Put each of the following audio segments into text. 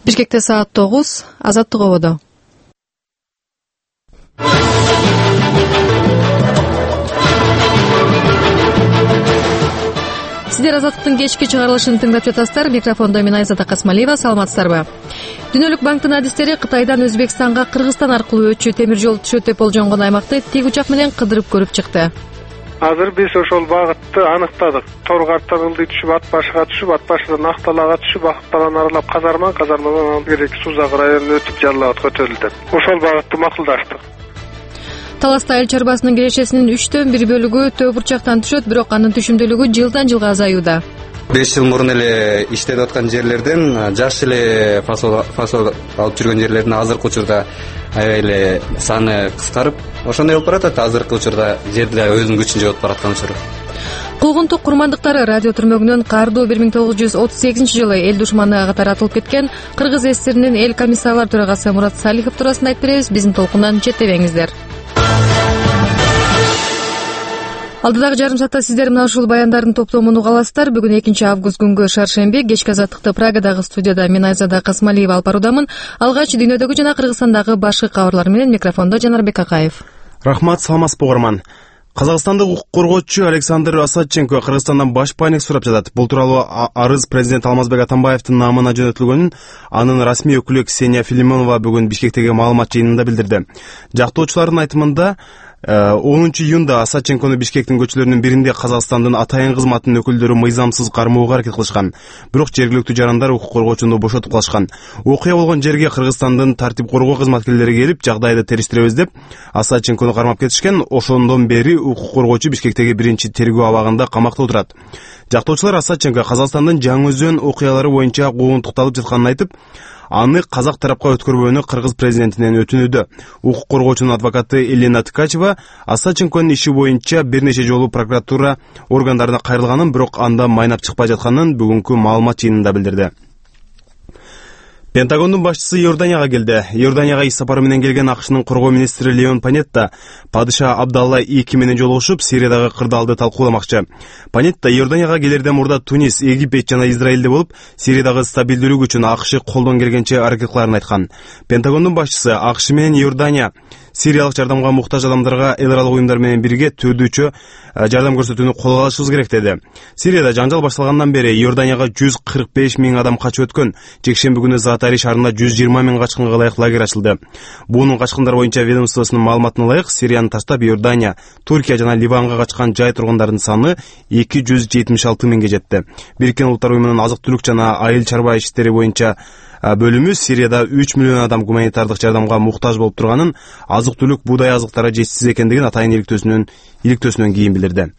Бишкекте саат 9, Азаттык ободо. Сиздер Азаттыктын кечки чыгарылышын тыңдап жатасыздар. Микрофондо мен Айзада Касмалиева. Саламатсыздарбы? Дүйнөлүк банктын адистери Кытайдан Өзбекстанга Кыргызстан аркылуу өтчү темир жол түшөт деп болжонгон аймакты тик учак менен кыдырып көрүп чыкты. Азыр биз ошол багытты аныктадык. Тор карттан ылдый түшүп, ат башыга түшүп, ат башыдан Акталага түшүп, Акталаны аралап казармадан кереки Сузак районуна өтүп Жалал абадка көтөрүлдү. Ошол багытты макулдаштык. Таласта айыл чарбасынын кирешесинин 3/1 бөлүгү төө бурчактан түшөт, бирок анын түшүмдүүлүгү жылдан жылга азаюуда. 5 жыл мурун эле иштеп аткан жерлерден жаш эле фасол алып жүргөн жерлердин азыркы учурда аябай эле саны кыскарып, ошондой болуп баратат. Азыркы учурда жерде өзүнүн күчүн жоготуп бараткан учуру. Куугунтук курмандыктары радио түрмөгүнөн кардуу 1938-жылы эл душманы катары атылып кеткен Кыргыз ССРинин эл комиссарлар төрагасы Мурат Салихов туурасында айтып беребиз. Биздин толкундан четтебеңиздер. Алдыдагы жарым саатта сиздер мына ушул баяндардын топтомун уга аласыздар. Бүгүн 2-август күнгү шаршемби кечки Азаттыкты Прагадагы студияда мен Айзада Касмалиева алып баруудамын. Алгач дүйнөдөгү жана Кыргызстандагы башкы кабарлар менен микрофондо Жанарбек Акаев. Рахмат, саламатсызбы угарман. Казакстандык укук коргоочу Александр Осадченко Кыргызстандан баш пайник сурап жатат. Бул тууралуу арыз президент Алмазбек Атамбаевдин намына жөнөтүлгөнүн анын расмий өкүлү Ксения Филимонова бүгүн Бишкектеги маалымат жыйынында билдирди. Жактоочулардын айтымында 10-июнда Осадченкону Бишкектин көчөлөрүнүн биринде Казакстандын атайын кызматынын өкүлдөрү мыйзамсыз кармоого аракет кылышкан. Бирок жергиликтүү жарандар укук коргоочуну бошотуп калышкан. Окуя болгон жерге Кыргызстандын тартип коргоо кызматкерлери келип, жагдайды териштиребиз деп Осадченкону кармап кетишкен. Ошондон бери укук коргоочу Бишкектеги биринчи тергөө абагында камакта отурат. Жактоочулар Осадченко Казакстандын Жаңы Өзөн окуялары боюнча куугунтукталып жатканын айтып, аны казак тарапка өткөрбөөнү Кыргыз президентинен өтүнүүдө. Укук коргоочунун адвокаты Елена Ткачева Осадченконун иши боюнча бир нече жолу прокуратура органдарына кайрылганын, бирок анда майнап чыкпай жатканын бүгүнкү маалымат жыйынында билдирди. Пентагондун башчысы Иорданияга келди. Иорданияга иш сапары менен келген АКШнын коргоо министри Леон Панетта падыша Абдалла II менен жолугушуп, Сириядагы кырдаалды талкууламакчы. Панетта Иорданияга келерден мурда Тунис, Египет жана Израилде болуп, Сириядагы стабилдүүлүк үчүн АКШ колдон келгенче аракет кыларын айткан. Пентагондун башчысы АКШ менен Иордания Сириялык жардамга муктаж адамдарга эл аралык уюмдар менен бирге төдүүчө жардам көрсөтүүнү колго алышыбыз керек деди. Сирияда жаңжал башталгандан бери Иорданияга 145 миң адам качып өткөн. Жекшемби күнү Заатари шаарында 120 миң качкынга ылайык лагерь ачылды. Бунун качкындар боюнча ведомствосунун маалыматына ылайык, Сирияны таштап Иордания, Туркия жана Ливанга качкан жай тургундардын саны 276 миңге жетти. Бириккен Улуттар уюмунун азык-түлүк жана айыл чарба иштери боюнча бөлүмү Сирияда 3 миллион адам гуманитардык жардамга муктаж болуп турганын, азык-түлүк, буудай азыктары жетишсиз экендигин атайын иликтөөсүнөн кийин билдирди.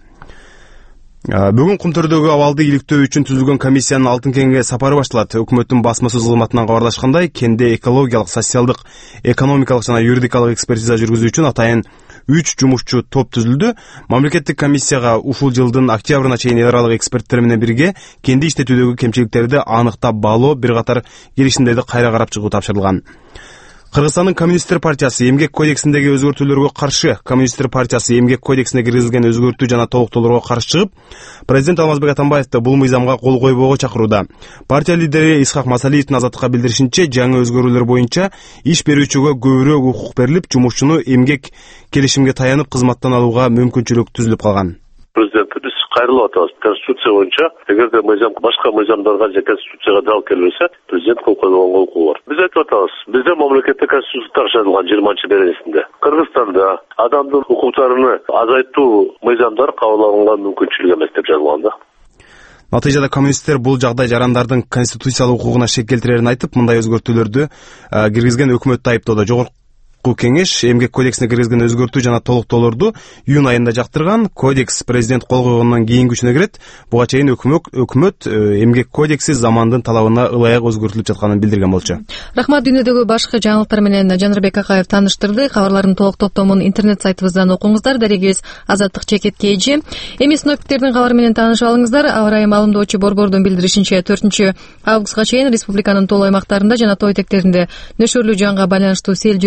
Бүгүн Кумтөрдөгү абалды иликтөө үчүн түзүлгөн комиссиянын Алтын кенге сапары башталат. Өкмөттүн басма сөз кызматынан кабарлашкандай, кенде экологиялык, социалдык, экономикалык жана юридикалык экспертиза жүргүзүү үчүн атайын 3 жумушчу топ түзүлдү. Мамлекеттик комиссияга ушул жылдын октябрына чейин эл аралык эксперттер менен бирге кенди иштетүүдөгү кемчиликтерди аныктап баалоо, бир катар келишимдерди кайра карап чыгуу тапшырылган. Кыргызстандын Коммунисттер партиясы эмгек кодексиндеги өзгөртүүлөргө каршы, Коммунисттер партиясы эмгек кодексине киргизилген өзгөртүү жана толуктоолорго каршы чыгып, президент Алмазбек Атамбаевди бул мыйзамга кол койбоого чакырууда. Партия лидери Исхак Масалиевдин Азаттыкка билдиришинче, жаңы өзгөрүүлөр боюнча иш берүүчүгө көбүрөөк укук берилип, жумушчуну эмгек келишимге таянып кызматтан алууга мүмкүнчүлүк түзүлүп калган. Президентибиз кайрылып атабыз. Конституция боюнча, эгерде мыйзам башка мыйзамдарга же конституцияга дал келбесе, президент кол койгонго укугу бар. Биз айтып атабыз, бизде мамлекетте конституция жазылган 20-беренесинде. Кыргызстанда адамдын укуктарыны азайтуу мыйзамдар кабыл алынган мүмкүнчүлүк эмес деп жазылган да. Натыйжада коммунисттер бул жагдай жарандардын конституциялык укугуна шек келтирерин айтып, мындай өзгөртүүлөрдү киргизген өкмөттү айыптоодо. Жогорку кеңеш эмгек кодексине киргизген өзгөртүү жана толуктоолорду июнь айында жактырган. Кодекс президент кол койгондон кийин күчүнө кирет. Буга чейин өкмөт эмгек кодекси замандын талабына ылайык өзгөртүлүп жатканын билдирген болчу. Рахмат. Дүйнөдөгү башкы жаңылыктар менен Жанарбек Акаев тааныштырды. Кабарлардын толук топтомун интернет сайтыбыздан окуңуздар. Дарегибиз Азаттык @kj. Эми синоптиктердин кабары менен таанышып алыңыздар. Аба ырайы маалымдоочу борбордун билдиришинче 4-августка чейин республиканын толуу аймактарында жана тоо этектеринде нөшөрлүү жаанга байланыштуу сел жүрүшү мүмкүн.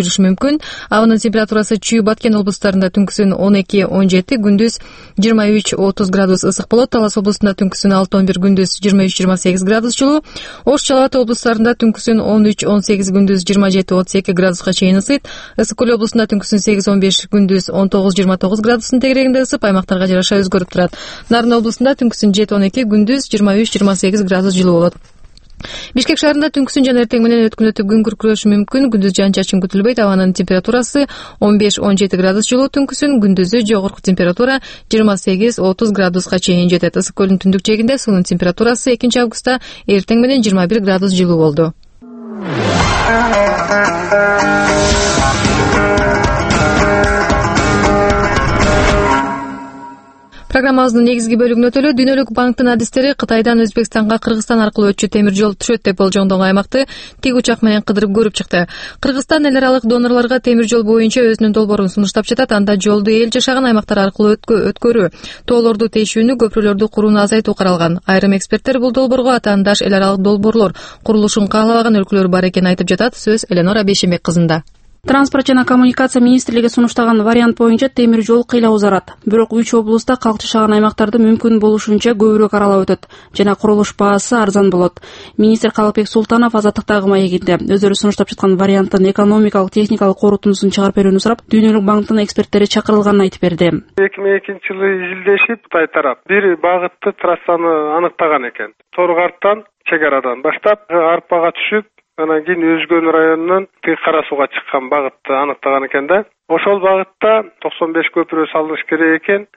мүмкүн. Абанын температурасы Чүй Баткен облустарында түнкүсүн 12-17, күндүз 23-30 градус ысык болот. Талас облусунда түнкүсүн 6-11, күндүз 23-28 градус жылуу. Ош Жалал Абад облустарында түнкүсүн 13-18, күндүз 27-32 градуска чейин ысыйт. Ысык Көл облусунда түнкүсүн 8-15, күндүз 19-29 градустун тегерегинде ысып, аймактарга жараша өзгөрүп турат. Нарын облусунда түнкүсүн 7-12, күндүз 23-28 градус жылуу болот. Бишкек шаарында түнкүсүн жана эртең менен өткүнөтүп күн күркүрөшү мүмкүн. Күндүз жаан-чачын күтүлбөйт. Абанын температурасы 15-17 градус жылуу, түнкүсүн күндүзү жогорку температура 28-30 градуска чейин жетет. Ысык көлдүн түндүк жээгинде суунун температурасы 2 августта эртең менен 21 градус жылуу болду. Программабыздын негизги бөлүгүнө өтөлү. Дүйнөлүк банктын адистери Кытайдан Өзбекстанга Кыргызстан аркылуу өтчү темир жол түшөт деп болжонгон аймакты тик учак менен кыдырып көрүп чыкты. Кыргызстан эл аралык донорлорго темир жол боюнча өзүнүн долбоорун сунуштап жатат. Анда жолду эл жашаган аймактар аркылуу өткөрүү, тоолорду тешүүнү, көпүрөлөрдү курууну азайтуу каралган. Айрым эксперттер бул долбоорго атаандаш эл аралык долбоорлор курулушун каалабаган өлкөлөр бар экенин айтып жатат. Сөз Эленора Бейшенбек кызында. Транспорт жана коммуникация министрлиги сунуштаган вариант боюнча темир жол кыйла узарат. Бирок 3 облуста калк жашаган аймактарды мүмкүн болушунча көбүрөөк аралап өтөт жана курулуш баасы арзан болот. Министр Калыкбек Султанов Азаттыктагы маегинде өздөрү сунуштап жаткан варианттын экономикалык, техникалык корутундусун чыгарып берүүнү сурап, Дүйнөлүк банктын эксперттери чакырылганын айтып берди. 2002-жылы изилдешип, Кытай тарап бир багытты трассаны аныктаган экен. Торгарттан, чек арадан баштап Арпага түшүп, анан кийин Өзгөн районунан Кара сууга чыккан багытты аныктаган экен да. Ошол багытта 95 көпүрө салыныш керек экен,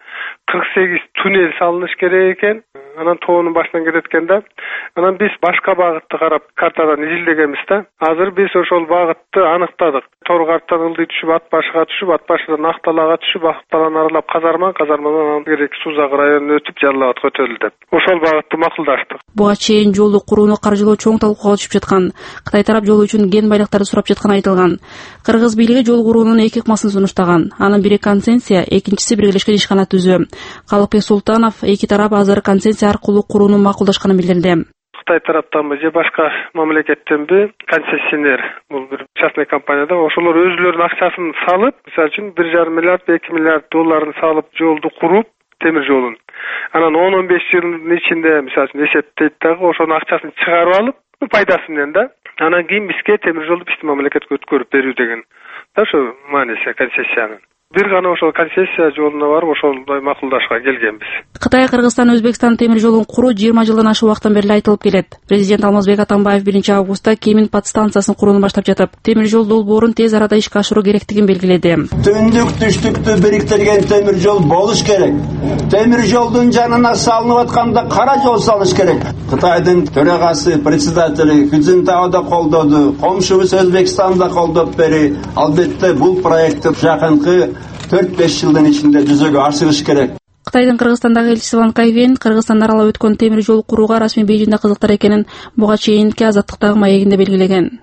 48 туннель салыныш керек экен. Анан тоонун башынан кетет экен да. Анан биз башка багытты карап картадан изилдегенбиз да. Азыр биз ошол багытты аныктадык. Торгарттан ылдый түшүп, Атбашыга түшүп, Атбашыдан Акталага түшүп, Акталаны аралап Казармадан керек Сузак районуна өтүп Жалал Абадка өтөлү деп. Ошол багытты макулдаштык. Буга чейин жолду курууну каржылоо чоң талкууга түшүп жаткан. Кытай тарап жол үчүн кен байлыктарды сурап жатканы айтылган. Кыргыз бийлиги жол куруунун эки ыкмасын сунуштаган. Анын бири концессия, экинчиси биргелешкен ишкана түзүү. Калыкбек Султанов эки тарап азыр концессия аркылуу курууну макулдашканын билдирди. Кытай тараптанбы же башка мамлекеттенби концессионер, бул бир частный компанияда ошолор өзүлөрүнүн акчасын салып, мисалы үчүн 1,5 миллиард, 2 миллиард долларын салып жолду куруп, темир жолун. Анан 10-15 жылдын ичинде мисалы үчүн эсептейт дагы, ошонун акчасын чыгарып алып, пайдасы менен да. Анан кийин бизге темир жолду биздин мамлекетке өткөрүп берүү деген. Да ошо мааниси концессиянын. Бир гана ошол концессия жолуна барып ошолдой макулдашка келгенбиз. Кытай, Кыргызстан, Өзбекстан темир жолун куруу 20 жылдан ашык убакыттан бери айтылып келет. Президент Алмазбек Атамбаев 1 августта Кемин подстанциясын курууну баштап жатып, темир жол долбоорун тез арада ишке ашыруу керектигин белгиледи. Түндүк түштүктү бириктирген темир жол болуш керек. Темир жолдун жанына салынып атканда кара жол салыш керек. Кытайдын төрагасы, председатели Хүзүнтау да колдоду, комшубуз Өзбекстан да колдоп бери. Албетте бул проектти жакынкы 4-5 жылдын ичинде жүзөгө ашырыш керек. Кытайдын Кыргызстандагы элчиси Ван Кайвен Кыргызстан аралап өткөн темир жол курууга расмий Бейжиңде кызыктар экенин буга чейинки Азаттыктагы маегинде белгилеген.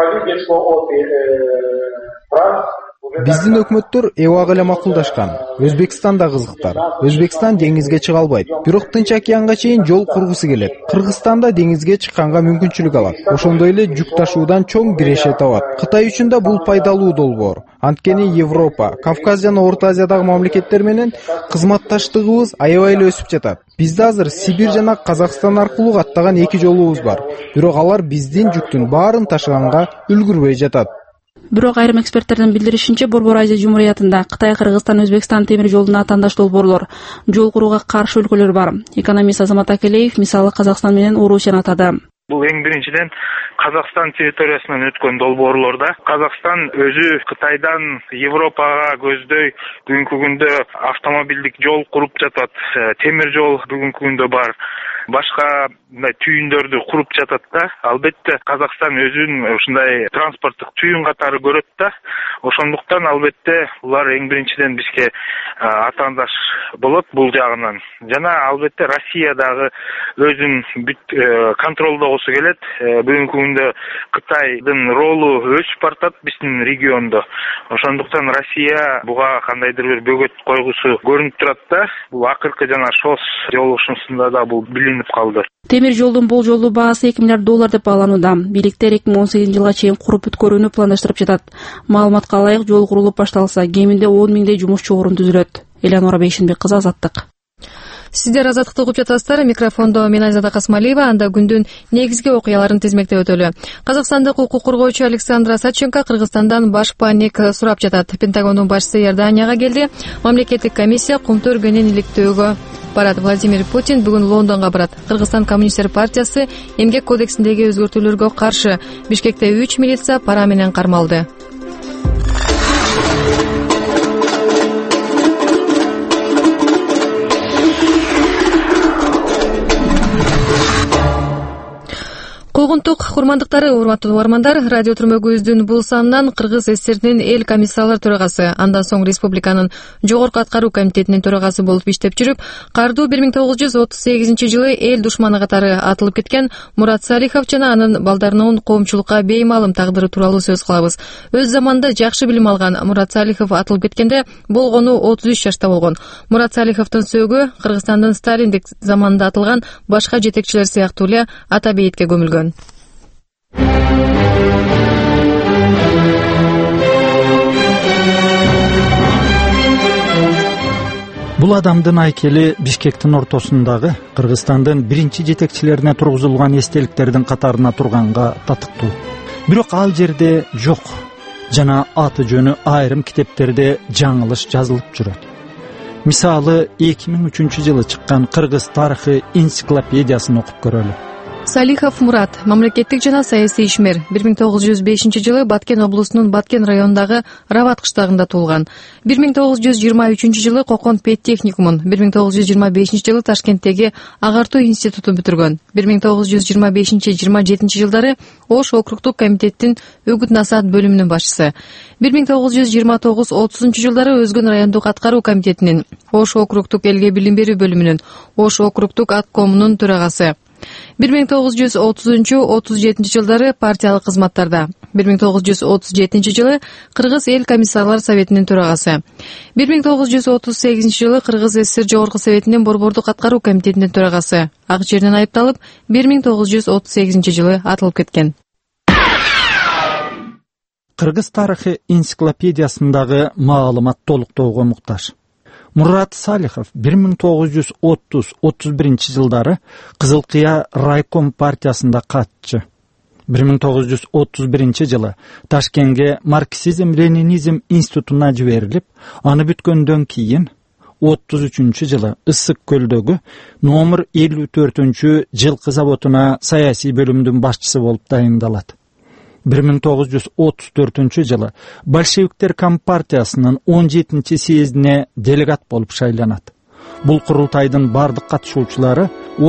Биздин өкмөттөр эбак эле макулдашкан. Өзбекстан да кызыктар. Өзбекстан деңизге чыга албайт. Бирок Тынч океанга чейин жол кургусу келет. Кыргызстанда деңизге чыкканга мүмкүнчүлүк алат. Ошондой эле жүк ташуудан чоң киреше табат. Кытай үчүн да бул пайдалуу долбоор. Анткени Европа, Кавказ жана Орто Азиядагы мамлекеттер менен кызматташтыгыбыз аябай эле өсүп жатат. Бизде азыр Сибирь жана Казакстан аркылуу каттаган 2 жолубуз бар. Бирок алар биздин жүктүн баарын ташыганга үлгүрбөй жатат. Бирок айрым эксперттердин билдиришинче, Борбор Азия Жумуриятында Кытай, Кыргызстан, Өзбекстан темир жолуна атаандаш долбоорлор, жол курууга каршы өлкөлөр бар. Экономист Азамат Акелеев мисалы Казакстан менен Орусияны атады. Бул эң биринчиден Казакстан территориясынан өткөн долбоорлорда Казакстан өзү Кытайдан Европага көздөй бүгүнкү күндө автомобилдик жол куруп жатат. Темир жол бүгүнкү күндө бар. Башка түйүндөрдү куруп жатат да. Албетте Казакстан өзүн ушундай транспорттук түйүн катары көрөт да. Ошондуктан албетте булар эң биринчиден бизге атаандаш болот бул жагынан. Жана албетте Россия дагы өзүн контролдогусу келет. Бүгүнкү күндө Кытайдын ролу өсүп баратат биздин региондо. Ошондуктан Россия буга кандайдыр бир бөгөт койгусу көрүнүп турат да. Бул акыркы жана ШОС жолугушуусунда да бул билинип калды. Темир жолдун болжолдуу баасы $2 миллиард деп бааланууда. Бийликтер 2018 жылга чейин куруп бүткөрүүнү пландаштырып жатат. Маалыматка ылайык, жол курулуп башталса, кеминде 10 миңдей жумушчу орун түзүлөт. Элеонора Бейшенбек кызы, Азаттык. Сиздер Азаттыкты угуп жатасыздар. Микрофондо мен Айзада Касмалиева. Анда күндүн негизги окуяларын тизмектеп өтөлү. Казакстандык укук коргоочу Александра Садченко Кыргызстандан баш паник сурап жатат. Пентагондун башчысы Иорданияга келди. Мамлекеттик комиссия кумту өргөнүн иликтөөгө барат. Владимир Путин бүгүн Лондонго барат. Кыргызстан коммунисттер партиясы эмгек кодексиндеги өзгөртүүлөргө каршы Бишкекте 3 милиция пара менен кармалды. Куугунтук курмандыктары, урматтуу угармандар, радио түрмөгүбүздүн бул санынан Кыргыз ССРдин эл комиссарлар төрагасы, андан соң республиканын жогорку аткаруу комитетинин төрагасы болуп иштеп жүрүп, кардуу 1938 жылы эл душманы катары атылып кеткен Мурат Салихов жана анын балдарынын коомчулукка беймаалым тагдыры тууралуу сөз кылабыз. Өз заманында жакшы билим алган Мурат Салихов атылып кеткенде болгону 33 жашта болгон. Мурат Салиховдун сөөгү Кыргызстандын сталиндик заманында атылган башка жетекчилер сыяктуу эле ата бейитке көмүлгөн. Бул адамдын айкели Бишкектин ортосундагы Кыргызстандын биринчи жетекчилерине тургузулган эстеликтердин катарына турганга татыктуу. Бирок ал жерде жок жана аты жөнү айрым китептерде жаңылыш жазылып жүрөт. Мисалы 2003 жылы чыккан Кыргыз тарыхы энциклопедиясын окуп көрөлү. Салихов Мурат, мамлекеттик жана саясий ишмер. 1905 жылы Баткен облусунун Баткен районундагы Рават кыштагында туулган. 1923 жылы Кокон педтехникумун, 1925 жылы Ташкенттеги агартуу институтун бүтүргөн. 1925-27 жылдары Ош округдук комитеттин үгүт насаат бөлүмүнүн башчысы. 1929-30 жылдары Өзгөн райондук аткаруу комитетинин, Ош округдук элге билим берүү бөлүмүнүн, Ош округдук аткомунун төрагасы. 1930-37 жылдары партиялык кызматтарда. 1937 жылы Кыргыз эл комиссарлар советинин төрагасы. 1938 жылы Кыргыз ССР жогорку советинин борбордук аткаруу комитетинин төрагасы. Ак жерден айыпталып, 1938 жылы атылып кеткен. Кыргыз тарыхы энциклопедиясындагы маалымат толуктоого муктаж. Мурат Салихов 1930-31 жылдары Кызылкыя райком партиясында катчы. 1931 жылы Ташкентке марксизм-ленинизм институтуна жиберилип, аны бүткөндөн кийин 33 жылы Ысык көлдөгү номер 54 жылкы заводуна саясий бөлүмдүн башчысы болуп дайындалат. 1934 жылы Большевиктер компартиясынын 17 съездине делегат болуп шайланат. Бул курултайдын бардык катышуучулары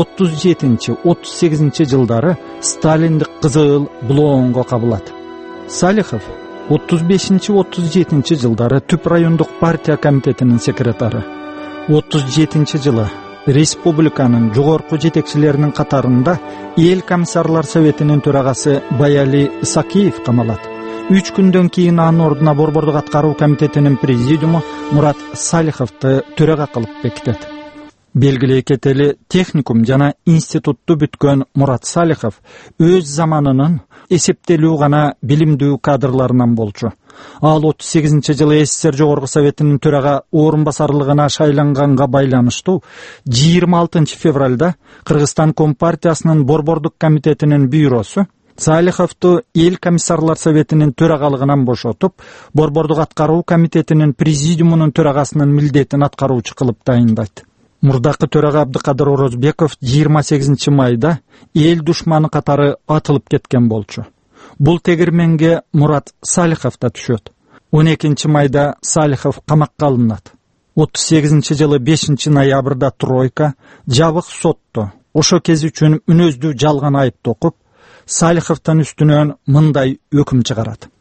37-38 жылдары Сталиндик кызыл блоонго кабылат. Салихов 35-37 жылдары Түп райондук партия комитетинин секретары. 37 жылы республиканын жогорку жетекчилеринин катарында эл комиссарлар советинин төрагасы Баяли Исакиев камалат. 3 күндөн кийин анын ордуна борбордук аткаруу комитетинин президиуму Мурат Салиховду төрага кылып бекитет. Белгилей кетели, техникум жана институтту бүткөн Мурат Салихов өз заманынын эсептелүү гана билимдүү кадрларынан болчу. Ал 38 жылы СССР жогорку советинин төрага орун басарлыгына шайланганга байланыштуу 26 февралда Кыргызстан компартиясынын борбордук комитетинин бюросу Салиховду эл комиссарлар советинин төрагалыгынан бошотуп, борбордук аткаруу комитетинин президиумунун төрагасынын милдетин аткаруучу кылып дайындайт. Мурдакы төрага Абдыкадыр Орозбеков 28 майда эл душманы катары атылып кеткен болчу. Бул тегирменге Мурат Салихов да түшөт. 12 майда Салихов камакка алынат. 38 жылы 5 ноябрда тройка жабык сотто ошо кез үчүн мүнөздүү жалган айып токуп, Салиховдун үстүнөн мындай өкүм чыгарат.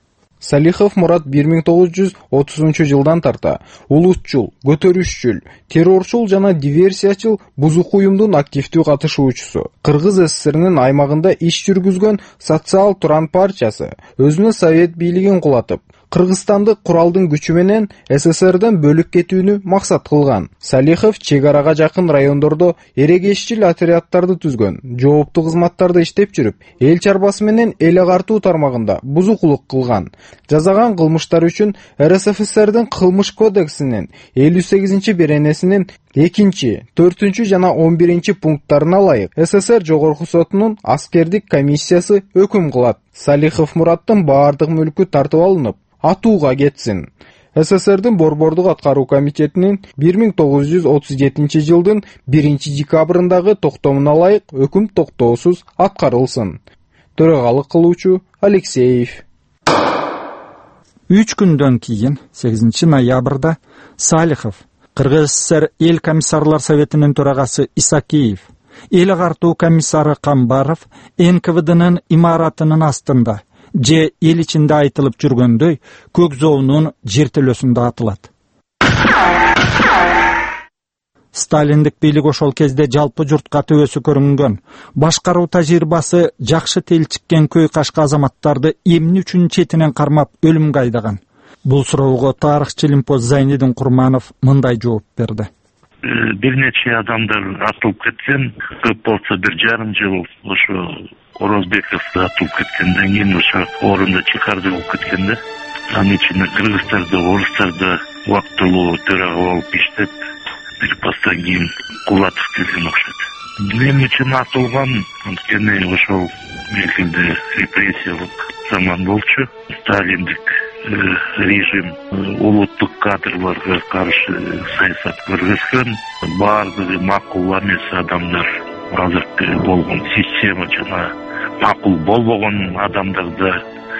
Салихов Мурат 1930-жылдан тарта улутчул, көтөрүшчүл, террорчул жана диверсиячыл бузук уюмдун активдүү катышуучусу. Кыргыз СССРнин аймагында иш жүргүзгөн Социал Туран партиясы өзүнө совет бийлигин кулатып, Кыргызстанды куралдын күчү менен СССРден бөлүп кетүүнү максат кылган. Салихов чек арага жакын райондордо эрегешчил отряддарды түзгөн, жооптуу кызматтарда иштеп жүрүп, эл чарбасы менен эл агартуу тармагында бузукулук кылган. Жазаган кылмыштар үчүн РСФСРдин кылмыш кодексинин 58-беренесинин 2, 4 жана 11 пункттарына ылайык СССР Жогорку сотунун аскердик комиссиясы өкүм кылат. Салихов Мураттын баардык мүлкү тартып алынып, атууга кетсин. СССРдин Борбордук аткаруу комитетинин 1937-жылдын 1-декабрындагы токтомуна ылайык өкүм токтоосуз аткарылсын. Төрагалык кылуучу Алексеев. 3 күндөн кийин 8 ноябрда Салихов, Кыргыз ССР эл комиссарлар советинин төрагасы Исакеев, эл агартуу комиссары Камбаров НКВДнын имаратынын астында же эл ичинде айтылып жүргөндөй көк зоонун жертөлөсүндө атылат. Сталиндик бийлик ошол кезде жалпы журтка төбөсү көрүнгөн, башкаруу тажрыйбасы жакшы телчиккен көй кашка азаматтарды эмне үчүн четинен кармап өлүмгө айдаган? Бул суроого тарыхчы Лимпоз Зайнидин Курманов мындай жооп берди. Бир нече адамдар атылып кеткен, көп болсо 1,5 жыл ошо Орозбековду атылып кеткенден кийин ошо орунда чыгарды болуп кеткен да. Анын ичинде кыргыздарда, орустарда убактылуу төрага болуп иштеп, бир постан кийин Кулатов келген окшойт. Эмне үчүн атылган? Анткени ошол мезгилде репрессиялык заман болчу. Сталиндик режим улуттук кадрларга каршы саясат көргөзгөн. Баардыгы макул эмес адамдар азыркы болгон система жана макул болбогон адамдарда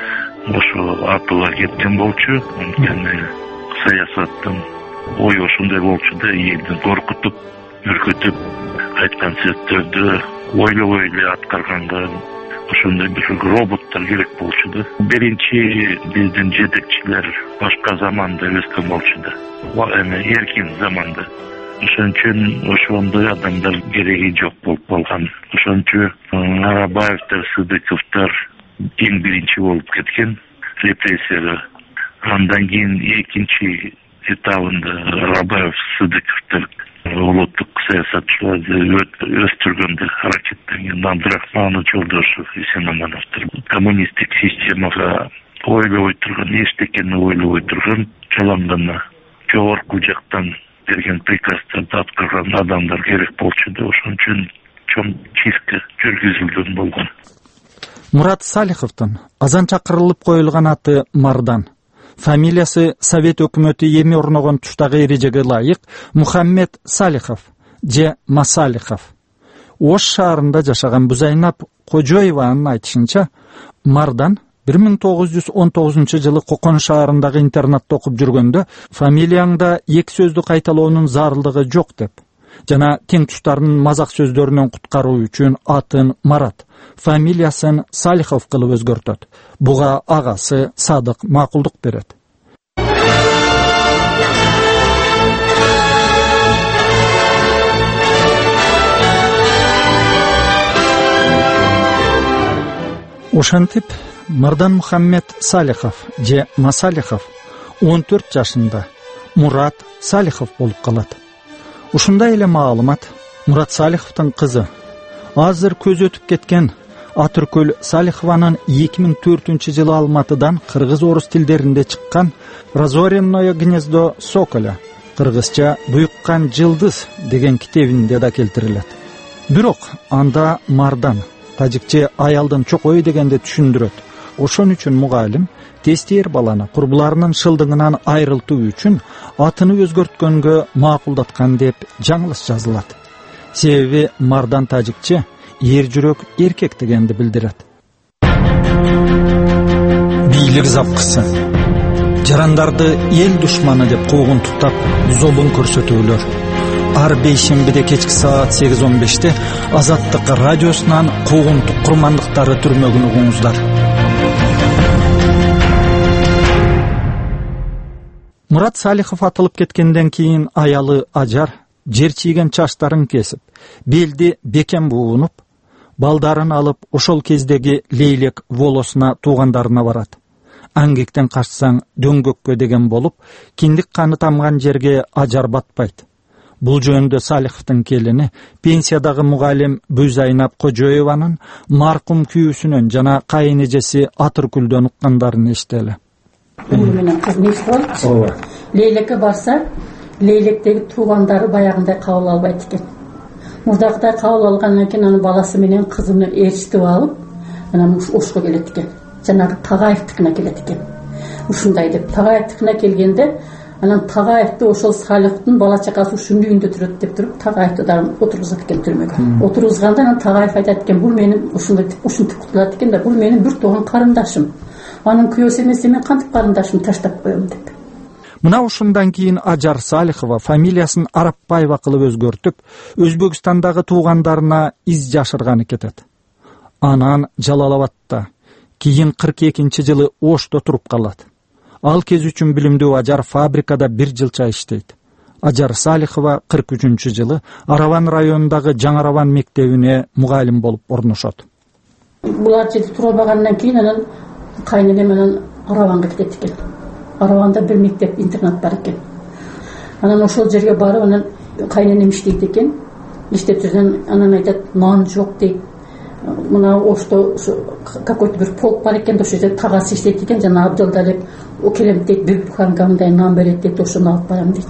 ошо атыла кеткен болчу. Анткени саясаттын ою ошондой болчу да, элди коркутуп, үркүтүп, айткан сөздөрдү ойлобой эле аткарганга ошондой бир роботтор керек болчу да. Биринчи биздин жетекчилер башка заманда өскөн болчу да. Эркин заманда. Ошон үчүн ошондой адамдар кереги жок болуп калган. Ошон үчүн Арабаевдер, Сыдыковдор эң биринчи болуп кеткен репрессияга. Андан кийин экинчи этабында Арабаев, Сыдыковдор улуттук саясатчыларды өстүргөндө аракеттенген. Абдрахманов, Жолдошев, Есенамановдор коммунисттик системага ойлобой турган, эчтекени ойлобой турган, жалаң гана жогорку жактан берген приказдарды аткарган адамдар керек болчу да. Ошон үчүн чоң чистка жүргүзүлгөн болгон. Мурат Салиховдун азан чакырылып коюлган аты Мардан. Фамилиясы Совет өкмөтү эми орногон туштагы эрежеге ылайык Мухаммед Салихов же Масалихов. Ош шаарында жашаган Бузайнап Кожоеванын айтышынча, Мардан 1919-жылы Кокон шаарындагы интернатта окуп жүргөндө фамилияңда эки сөздү кайталоонун зарылдыгы жок деп жана тең туштарынын мазак сөздөрүнөн куткаруу үчүн атын Марат, фамилиясын Салихов кылып өзгөртөт. Буга агасы Садык макулдук берет. Ошентип Мардан Мухаммед Салихов же Масалихов 14 жашында Мурат Салихов болуп калат. Ушундай эле маалымат Мурат Салиховдун кызы, азыр көз өтүп кеткен Атыркөл Салихованын 2004-жылы Алматыдан кыргыз-орус тилдеринде чыккан «Разоренное гнездо соколя» кыргызча «Буйуккан жылдыз» деген китебинде да келтирилет. Бирок анда Мардан тажикче аялдын чокой дегенде түшүндүрөт. Ошон үчүн мугалим тестер баланы курбуларынын шылдыгынан айрылтуу үчүн атыны өзгөрткөнгө макулдаткан деп жаңылыш жазылат. Себеби Мардан тажикче эр жүрөк эркек дегенди билдирет. Бийлик запкысы. Жарандарды эл душманы деп куугунтуктап золун көрсөтүүлөр. Ар бейшембиде кечки саат 8:15-те Азаттык радиосунан куугунтук курмандыктары түрмөгүн угуңуздар. Мурат Салихов атылып кеткенден кийин аялы Ажар жер чийген чачтарын кесип, белди бекем буунуп, балдарын алып ошол кездеги Лейлек волосуна туугандарына барат. Аңгектен качсаң дөңгөккө деген болуп, киндик каны тамган жерге Ажар батпайт. Бул жөнүндө Салиховдун келини пенсиядагы мугалим Бузайнап Кожоеванын маркум күйүүсүнөн жана кайын эжеси Атыркүлдөн уккандарын эстели. Менен кызын эстеп Лейлекке барса, Лейлектеги туугандары баягындай кабыл албайт экен. Мурдагыдай кабыл алгандан кийин анын баласы менен кызын ээрчитип алып, анан ошко келет экен. Жанагы Тагаевдикине келет экен. Ушундай деп Тагаевдикине келгенде, анан Тагаевди ошол Салиховдун бала чакасы ушунун үйүндө турат деп туруп, Тагаевди да отургузат экен түрмөгө. Отургузганда анан Тагаев айтат экен, бул менин ушинтип кутулат экен да, бул менин бир тууган карындашым. Анын күйөөсү эмес, мен кантип карындашымды таштап коем деп. Мына ушундан кийин Ажар Салихова фамилиясын Арапбаева кылып өзгөртүп, Өзбекстандагы туугандарына из жашырганы кетет. Анан Жалалабадта, кийин 42-жылы Ошто туруп калат. Ал кез үчүн билимдүү Ажар фабрикада 1 жылча иштейт. Ажар Салихова 43-жылы Араван районундагы Жаңы Араван мектебине мугалим болуп орношот. Булар жетип тура алгандан кийин анан кайненем менен Араванга кетет экен. Араванда бир мектеп интернат бар экен. Анан ошол жерге барып, анан кайненем иштейт экен. Иштеп жүргөн, анан айтат, нан жок дейт. Мына Ошто какой-то бир полк бар экен, ошол жерде тагасы иштейт экен, жана Абдылдалеп келем дейт, бир буханка мындай нан берет дейт, ошону алып барам дейт.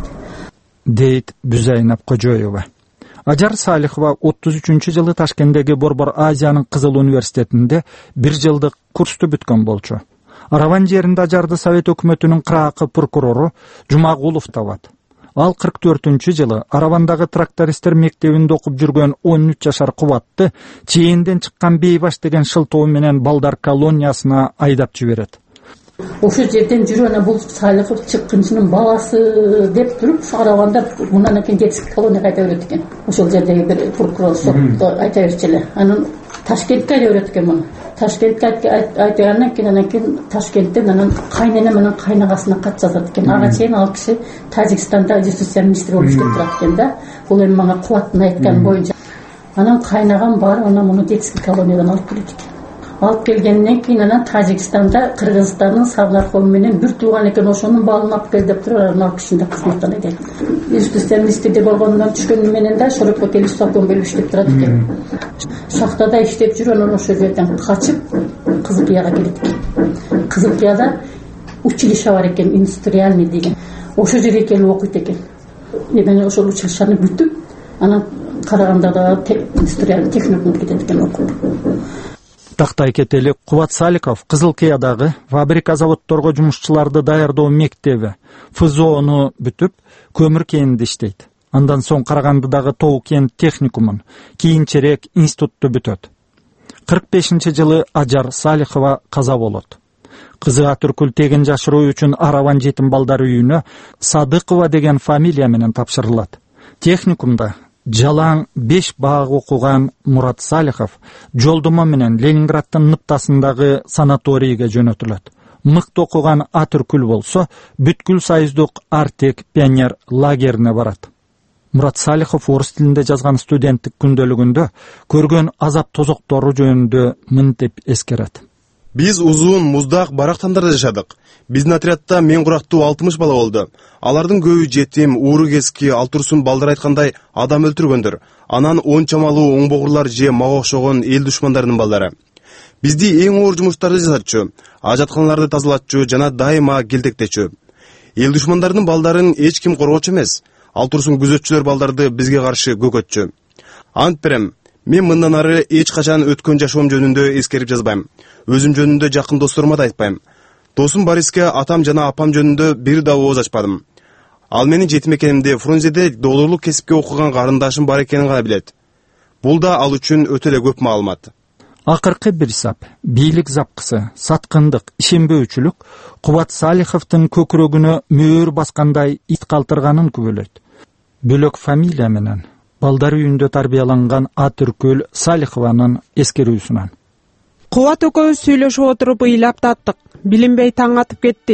Дейт Бузайнап Кожоева. Ажар Салихова 33-жылы Ташкенттеги Борбор Азиянын Кызыл университетинде 1 жылдык курсту бүткөн болчу. Араван жеринде Ажарды Совет өкмөтүнүн кыраакы прокурору Жумагулов табат. Ал 44-жылы Аравандагы трактористтер мектебинде окуп жүргөн 13 жашар Кубатты чейинден чыккан Бейбаш деген шылтоо менен балдар колониясына айдап жиберет. Ошол жерден жүргөн бул Салихов чыккынчынын баласы деп туруп, Араванда мындан кийин детский колонияга айдап берет экен. Ошол жердеги бир прокурор сотто айта берчүлөр. Анан Ташкентке айдап берет экен муну. Ташкентке айдагандан кийин Ташкенттен анан кайненем менен кайнагасына кат жазат экен. Ага чейин ал киши Тажикстанда юстиция министри болуп иштеп турат экен да. Бул эми мага Кубаттын айтканы боюнча. Анан кайнагам барып, анан муну детский колониядан алып келет экен. Алып келгенден кийин анан Тажикстанда Кыргызстандын Савнархом менен бир тууган экен, ошонун балын алып кел деп туруп, анан ал кишини кызматтан айдайт. Юстиция министри болгондон түшкөнү менен да Шорокко Телестакон болуп иштеп турат экен. Шахтада иштеп жүрүп, анан ошол жерден качып Кызылкыяга келет экен. Кызылкыяда училище бар экен, индустриальный деген. Ошол жерге келип окуйт экен. Мен ошол училищени бүтүп, анан Карагандагы индустриальный техникумга кетет экен окуп. Тактай кетели, Кубат Салихов Кызылкыядагы фабрика заводдорго жумушчуларды даярдоо мектеби ФЗОну бүтүп, көмүр кенинде иштейт. Андан соң Карагандыдагы Тоо кен техникумун, кийинчерээк институтту бүтөт. 45-жылы Ажар Салихова каза болот. Кызы Атыркүл тегин жашыруу үчүн Араван жетим балдар үйүнө Садыкова деген фамилия менен тапшырылат. Техникумда жалаң 5 баак окуган Мурат Салихов жолдомо менен Ленинграддын Ныптасындагы санаторийге жөнөтүлөт. Мыкты окуган Атыркүл болсо, бүткүл союздук Артек пионер лагерине барат. Мурат Салихов орус тилинде жазган студенттик күндөлүгүндө көргөн азап тозоктору жөнүндө мынтип эскерет. Биз узун муздак барактандарда жашадык. Биздин отрядда мен курактуу 60 бала болду. Алардын көбү жетим, ууру кески, алтурсун балдар айткандай адам өлтүргөндөр. Анан 10 чамалуу оңбогурлар же мага окшогон эл душмандарынын балдары. Бизди эң оор жумуштарды жасатчу, ажатканаларды тазалатчу жана дайыма келтектечү. Эл душмандарынын балдарын эч ким коргочу эмес. Алтурсун күзөтчүлөр балдарды бизге каршы көгөтчү. Ант берем, мен мындан ары эч качан өткөн жашоом жөнүндө эскерип жазбайм. Өзүм жөнүндө жакын досторума да айтпайм. Досум Бориске атам жана апам жөнүндө бир да ооз ачпадым. Ал менин жетим экенимди Фрунзеде доолорлук кесипке окуган карындашым бар экенин гана билет. Бул да ал үчүн өтө эле көп маалымат. Акыркы бир сап, бийлик запкысы, саткындык, ишенбөөчүлүк Кубат Салиховдун көкүрөгүнө мөөр баскандай ит калтырганын күбөлөйт. Бөлөк фамилия менен балдар үйүндө тарбияланган Атыркүл Салихованын эскерүүсүнөн. Кубат экөөбүз сүйлөшүп отуруп ыйлап таттык. Билинбей таң атып кетти.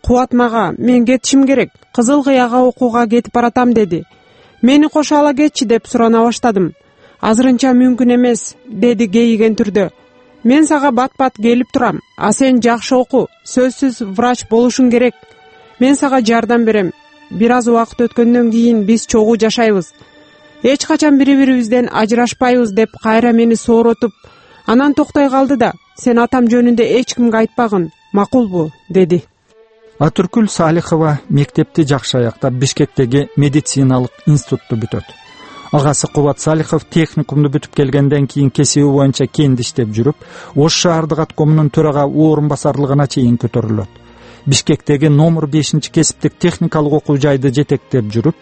Кубат мага: "Мен кетишим керек. Кызыл Кыяга окууга кетип баратам" деди. "Мени кошо ала кетчи" деп сурана баштадым. "Азырынча мүмкүн эмес" деди кейиген түрдө. "Мен сага бат-бат келип турам. А сен жакшы оку. Сөзсүз врач болушуң керек. Мен сага жардам берем. Бир аз убакыт өткөндөн кийин биз чогуу жашайбыз. Эч качан бири-бирибизден ажырашпайбыз" деп кайра мени сооротуп, анан токтой калды да: "Сен атам жөнүндө эч кимге айтпагын, макулбу?" деди. Атүркүл Салихова мектепти жакшы аяктап Бишкектеги медициналык институтту бүтөт. Агасы Кубат Салихов техникумду бүтүп келгенден кийин кесиби боюнча кенде иштеп жүрүп, Ош шаардык аткомунун төрага орун басарлыгына чейин көтөрүлөт. Бишкектеги номер 5 кесиптик техникалык окуу жайды жетектеп жүрүп,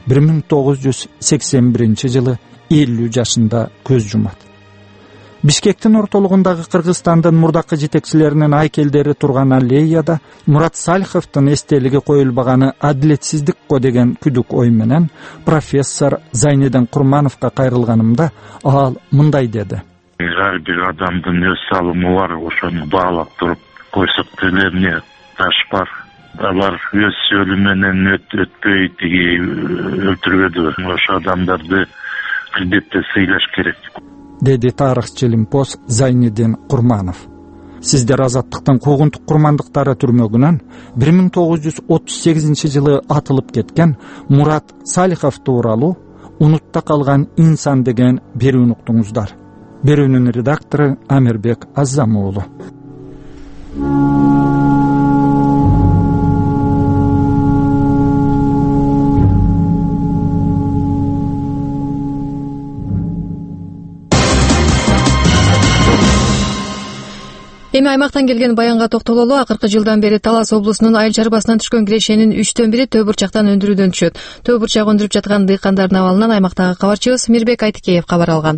1981 жылы 50 жашында көз жумат. Бишкектин ортолугундагы Кыргызстандын мурдакы жетекчилеринин айкелдери турган аллеяда Мурат Салиховдун эстелиги коюлбаганы адилетсиздик го деген күдүк ой менен профессор Зайниден Курмановго кайрылганымда ал мындай деди: "Ар бир адамдын өз салымы бар, ошону баалап туруп койсок деле эмне таш бар. Алар өз сөөлү менен өтпөй тиги өлтүрбөдү. Ошо адамдарды албетте сыйлаш керек" деди тарыхчы Лимпос Зайнидин Курманов. Сиздер Азаттыктын куугунтук курмандыктары түрмөгүнөн 1938 жылы атылып кеткен Мурат Салихов тууралуу "Унутта калган инсан" деген берүүнү уктуңуздар. Берүүнүн редактору Амирбек Аззамуулу. Эми аймактан келген баянга токтололу. Акыркы жылдан бери Талас облусунун айыл чарбасынан түшкөн кирешенин 3төн 1 төө бурчактан өндүрүүдөн түшөт. Төө бурчак өндүрүп жаткан дыйкандардын абалынан аймактагы кабарчыбыз Мирбек Айтыкеев кабар алган.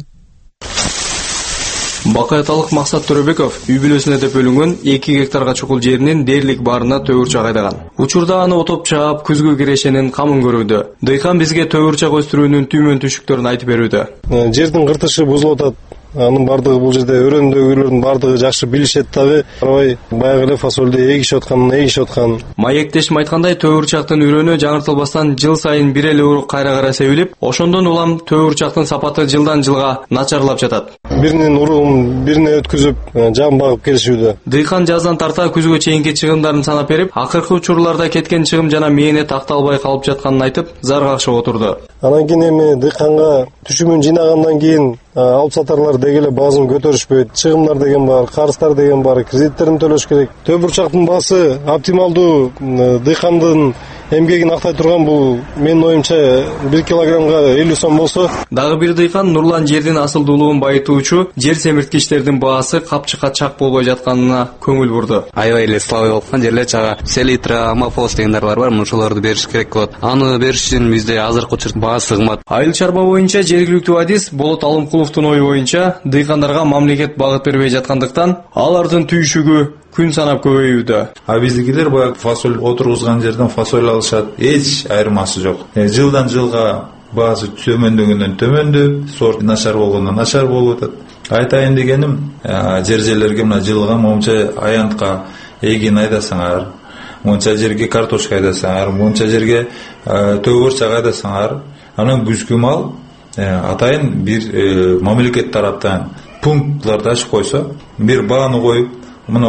Бакаяталык Максат Төрөбеков үй бүлөсүнө деп бөлүнгөн 2 гектарга чукул жеринин дээрлик баарына төө бурчак айдаган. Учурда аны отоп чаап, күзгү кирешенин камын көрүүдө. Дыйкан бизге төө бурчак өстүрүүнүн түймөн түшүктөрүн айтып берүүдө. Жердин кыртышы бузулуп атат. Анын бардыгы бул жерде өрөөндөгүлөрдүн бардыгы жакшы билишет дагы. Карабай баягы эле фасолду эгишип аткан. Маектешим айткандай, төө бурчактын үрөнү жаңыртылбастан жыл сайын бир эле урук кайра себилип, ошондон улам төө бурчактын сапаты жылдан жылга начарлап жатат. Биринин уругун бирине өткүзүп, жан багып келишүүдө. Дыйкан жаздан тарта күзгө чейинки чыгымдарын санап берип, акыркы учурларда кеткен чыгым жана мээнет акталбай калып жатканын айтып, зар какшып отурду. Анан кийин эми дыйканга түшүмүн жыйнагандан кийин алып сатарлар дегеле баазын көтөрүшпөйт. Чыгымдар деген бар, карыздар деген бар, кредиттерин төлөш керек. Төө бурчактын баасы оптималдуу дыйкандын эмгегин актай турган бул менин оюмча 1 килограммга 50 сом болсо. Дагы бир дыйкан Нурлан жердин асылдуулугун байытуучу жер семирткичтердин баасы капчыкка чак болбой жатканына көңүл бурду. Аябай эле слабый болуп калган жерлер чага селитра, амофос дегендер бар, ошолорду бериш керек болот. Аны бериш үчүн бизде азыркы учурда баа сыгмат. Айыл чарба боюнча жергиликтүү адис Болот Алымкуловдун ою боюнча дыйкандарга мамлекет багыт бербей жаткандыктан алардын түйшүгү күн санап көбөйүүдө. А биздикилер баягы фасоль отургузган жерден фасоль алышат. Эч айырмасы жок. Жылдан жылга баасы төмөндөгөндөн төмөндөп, сорт начар болгондон начар болуп атат. Айтайын дегеним, жерлерге мына жылга момча аянтка эгин айдасаңар, монча жерге картошка айдасаңар, монча жерге төө бурчак айдасаңар, анан күзгү мал атайын бир мамлекет тараптан пунктларды ачып койсо, бир бааны коюп, мына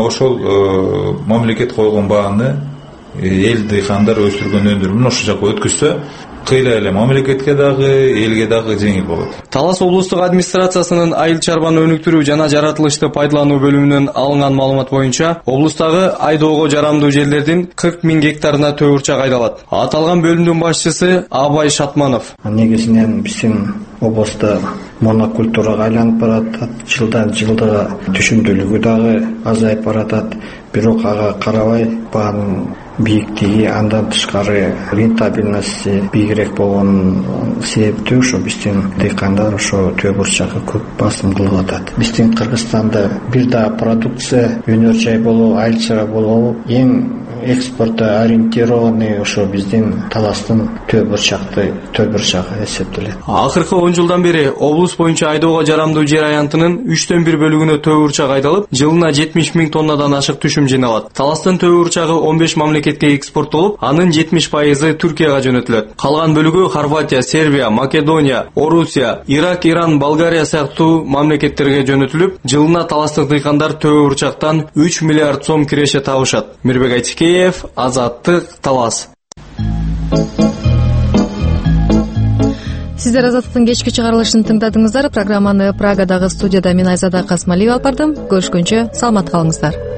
ошол мамлекет койгон бааны эл дыйкандар өстүргөн өндүрүмүн ошол жака өткүзсө, кыйла эле мамлекетке дагы, элге дагы жеңил болот. Талас облустук администрациясынын айыл чарбаны өнүктүрүү жана жаратылышты пайдалануу бөлүмүнөн алынган маалымат боюнча, облустагы айдоого жарамдуу жерлердин 40 000 гектарына төө бурчак айдалат. Аталган бөлүмдүн башчысы Абай Шатманов: негизинен биздин облустта монокультурага айланып баратат, жылдан жылга түшүмдүүлүгү дагы азайып баратат. Бирок ага карабай баанын бийиктиги андан тышкары рентабельности бийигирээк болгонун себептүү ошо биздин дыйкандар ошо төө бурчакка көп басым кылып атат. Биздин Кыргызстанда бир да продукция өнөр жай болобу, айыл чарба болобу, эң экспортто ориентированный ошо биздин таластын төр бурчагы эсептелет. Акыркы 10 жылдан бери облус боюнча айдоого жарамдуу жер аянтынын 3/1 бөлүгүнө төө бурчак айдалып, жылына 70 000 тоннадан ашык түшүм жыйналат. Таластын төө бурчагы 15 мамлекетке экспорттолуп, анын 70% Түркияга жөнөтүлөт. Калган бөлүгү Хорватия, Сербия, Македония, Орусия, Ирак, Иран, Болгария сыяктуу мамлекеттерге жөнөтүлүп, жылына таластык дыйкандар төө бурчактан 3 миллиард сом киреше табышат. Мирбек Айтикеев, Азаттык, Талас. Сиздер Азаттыктын кечки чыгарылышын тыңдадыңыздар. Программаны Прагадагы студияда мен Айзада Касмалиева алып бардым. Көрүшкөнчө саламат калыңыздар.